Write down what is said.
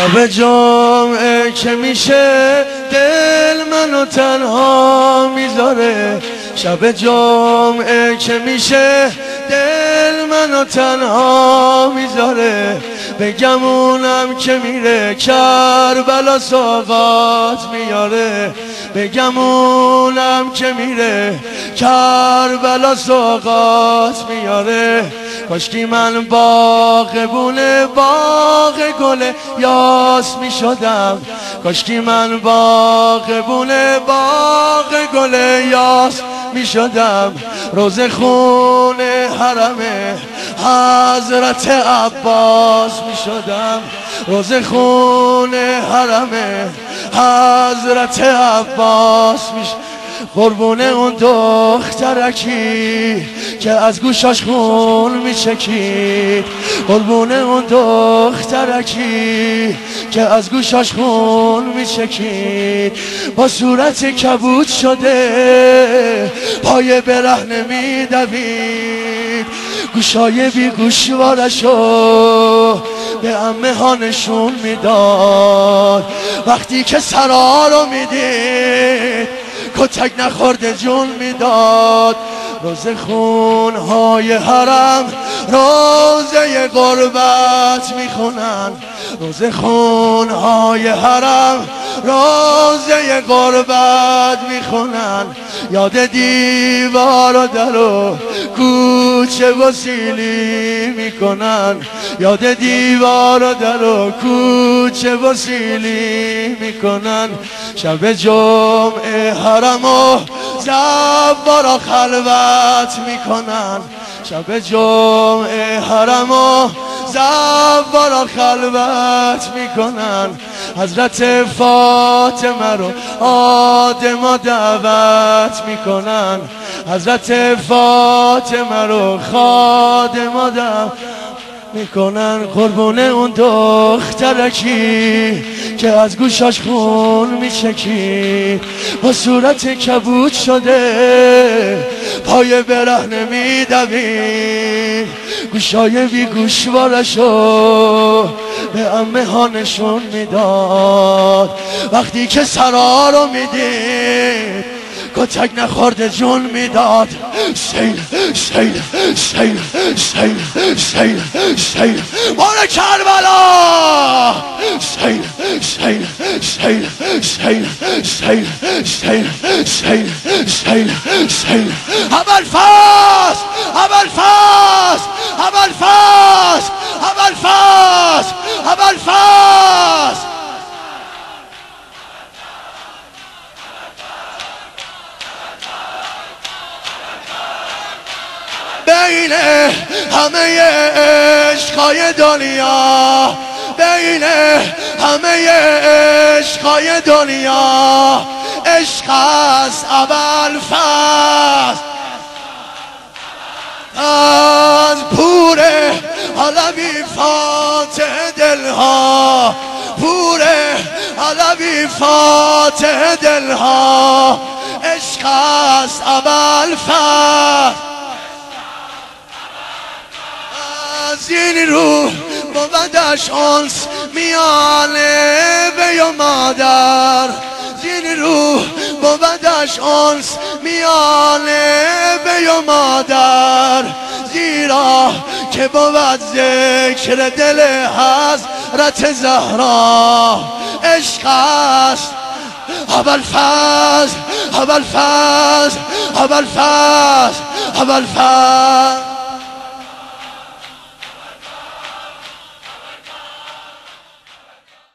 شب جمعه که میشه دل منو تنها میذاره، شب جمعه که میشه دل منو تنها میذاره، بگمونم که میره کربلا سوغات میاره، بگمونم که میره کربلا سوغات میاره. کاشکی من باغبون باغ گل یاس میشدم، کاشکی من باغبون باغ گل یاس میشدم، روزه خون حرم حضرت عباس میشدم، روزه خون حرم حضرت عباس میشدم. قربون اون دخترکی که از گوشاش خون میچکید، قربون اون دخترکی که از گوشاش خون میچکید، با صورت کبود شده پای برهنه میدوید، گوشای بی گوشوارشو به عمه ها نشون میداد، وقتی که سرا رو میدید کتک نخورده جون میداد. روزه خونهای حرم روزه غربت میخونن، روزه خونهای حرم روزه غربت میخونن، یاد دیوار و در و کوچه و سیلی میکنن، یاد دیوار و در و کوچه و سیلی میکنن. شب جمعه حرم و زوارا خلوت میکنن، شب جمعه حرم و زوارا خلوت میکنن، حضرت فاطمه رو آدما دعوت میکنن، حضرت فاطمه رو خادما دعوت میکنن. قربون اون دخترکی که از گوشاش خون میچکید، با صورت کبود شده پای برهنه میدوید، گوشای بی گوشوارشو به عمه ها نشون میداد، وقتی که سرا رو میدید کتک نخورده جون میداد. سیل سیل سیل سیل سیل سیل بار کربلا، سیل سیل سیل سیل سیل سیل سیل سیل سیل ابوالفضل ابوالفضل ابوالفضل ابوالفضل ابوالفضل بین همه عشقای دنیا، بین همه عشقای دنیا عشق است ابوالفضل، از پور علوی فاتح دلها، پور علوی فاتح دلها عشق است ابوالفضل. از این رو بودش انس میانه بی و مادر، زین رو بودش انس میانه بی و مادر، زیرا که بود ذکر دل حضرت زهرا عشق است ابوالفضل ابوالفضل ابوالفضل ابوالفضل.